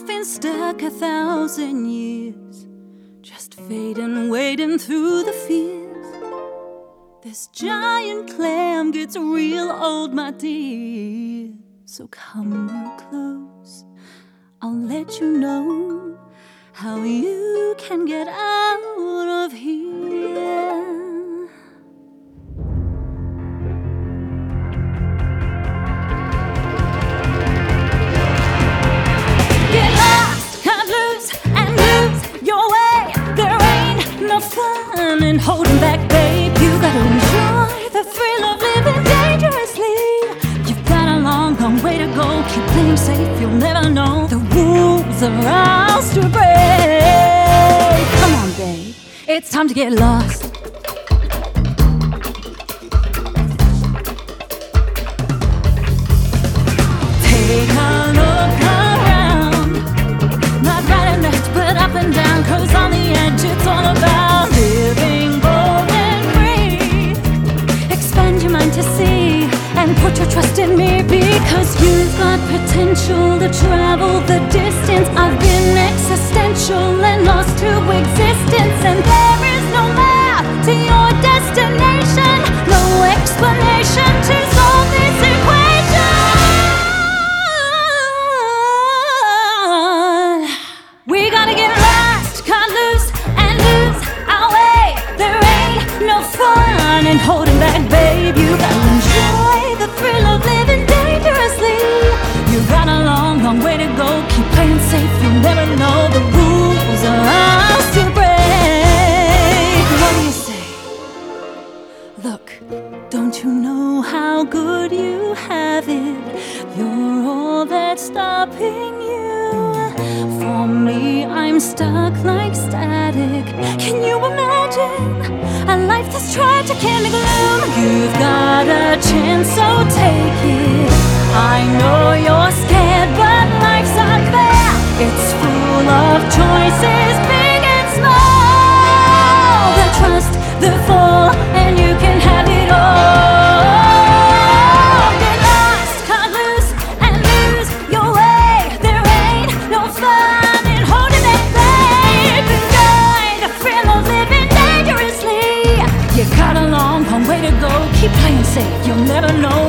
been stuck 1,000 years, just fading, wading through the fears. This giant clam gets real old, my dear. So come real close, I'll let you know how you can get out of here. Get lost, cut loose, and lose your way. There ain't no fun in holding back, babe. You gotta enjoy the thrill of living dangerously. You've got a long, long way to go. Keep playing safe, you'll never know the rules are ours to break. Come on, babe, it's time to get lost. Take a look around, not right and left, but up and down. 'Cause on the edge it's all about living bold and free. Expand your mind to see and put your trust in me, because you've got potential to travel the distance. I've been existential and lost to existence, and there is no map to your destination, no explanation to solve this equation. We gotta get lost, cut loose, and lose our way. There ain't no fun in holding back, babe. You gotta enjoy the thrill of living dangerously. You got a long, long way to go. Keep playing safe, you'll never know the rules are ours to break. What do you say? Look, don't you know how good you have it? You're all that's stopping you. For me, I'm stuck like static. Can you imagine a life that's tragic in the gloom? You've got a chance, so take it. I know you're scared, but life's unfair. It's full of choices, big and small. The trust, the fall, and you can have it all. Get lost, cut loose, and lose your way. There ain't no fun in holding that, babe. Enjoy the thrill of living dangerously. You got a long, long way to go. Keep playing safe, you'll never know